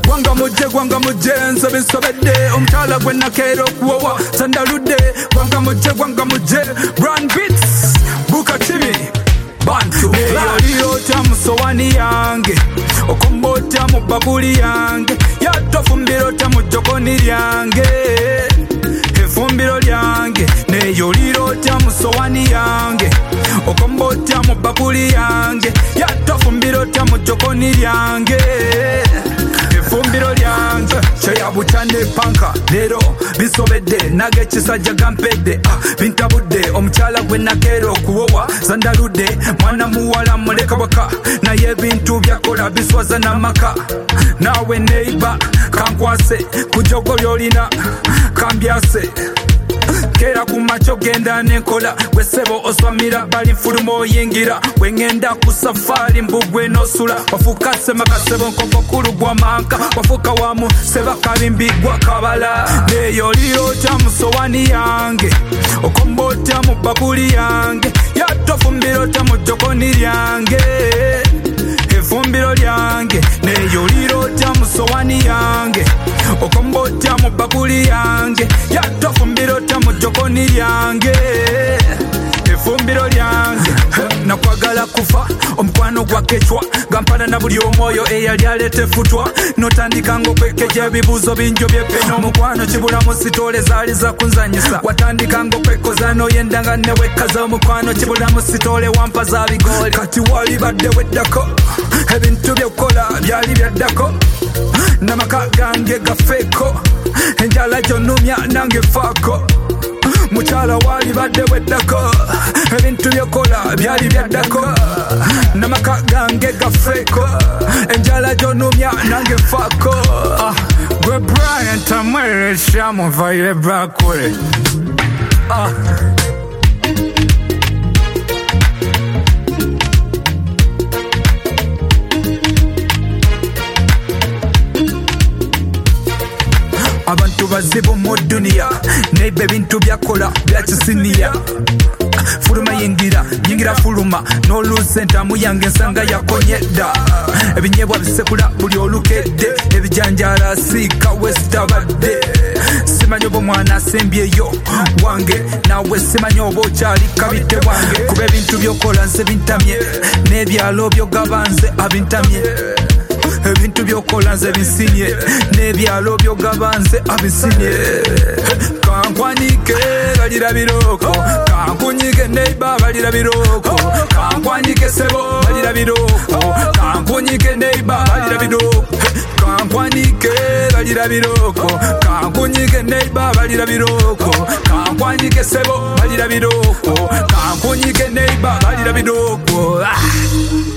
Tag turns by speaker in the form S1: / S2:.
S1: gwanga muje nsobe nsobedde omukyala gwe nakeera okuwowa sandaludde gwanga muje brand beats buka kimi bantu eyolirota mu sowani yange okombota mu bakuli yange yatofumbirota mu jokoni lyange efumbiro lyange neyolirota mu sowani yange okombota mu bakuli yange yatofumbirota mu jokoni lyange efumbiro lyange kyeyabutane panka leero bisobedde nage kisajja gampedde bintabudde omukyala gwe nakeera okuwowa zandaludde mwana muwala muleka waka naye ebintu byakola biswaza n'amaka naawe neiba kankwase ku jogo lyolina kambyase kera kumacho genda nenkola wesebo oswamira bali fulumo oyingira wengenda ku safari mbugwe nosula wafuka sema kasebo nkoko kulugwa manka wafuka wamu seba kabimbigwa kabala neyolirota mu sowani yange okombota mu bakuli yange yatofumbirota mu jokoni lyange efumbiro lyange neyolirota mu sowani yange okombota mu bakuli yange yatofumbirota mu jokoni lyange efumbiro lyange nakwagala kufa omukwano gwa kechwa gampana na buli omwoyo eyali alete futwa notandikanga okwekeja ebibuuzo binjo byepeno omukwano kibulamu sitole zaali zakunzanyisa watandikanga okwekoza noyendanga newekaza omukwano kibulamu sitole wampa za bigoli kati wali badde weddako ebintu byokukola byali byaddako namaka gange gafeeko enjala gyonumya nange faako mukyala wali badde weddako ebintu byokola byali byaddako namaka gange gafeeko enjala gyonumya nange faako gwe Bryant amweresha muvaire brakule abantu bazibu mu duniya neiba ebintu byakola byakisiniya fuluma yingira fuluma n'oluusa entamu yange ensanga yakonyedda ebinyebwa bisekula buli olukedde ebijanjala siika wesitabadde simanyi oba omwana asembyeyo wange nawe simanyi oba okyali kabidde wange kuba ebintu byokola nze bintamye n'ebyalo byogaba nze abintamye ebintu byokola nze bisinye n'ebyalo byogaba nze abisinye kankwanike balira biroko kankunyike neiba balira biroko kankwanike sebo balira biroko kankunyike neiba balira biroko kankwanike balira biroko kankunyike neiba balira biroko kankwanike sebo balira biroko kankunyike neiba balira biroko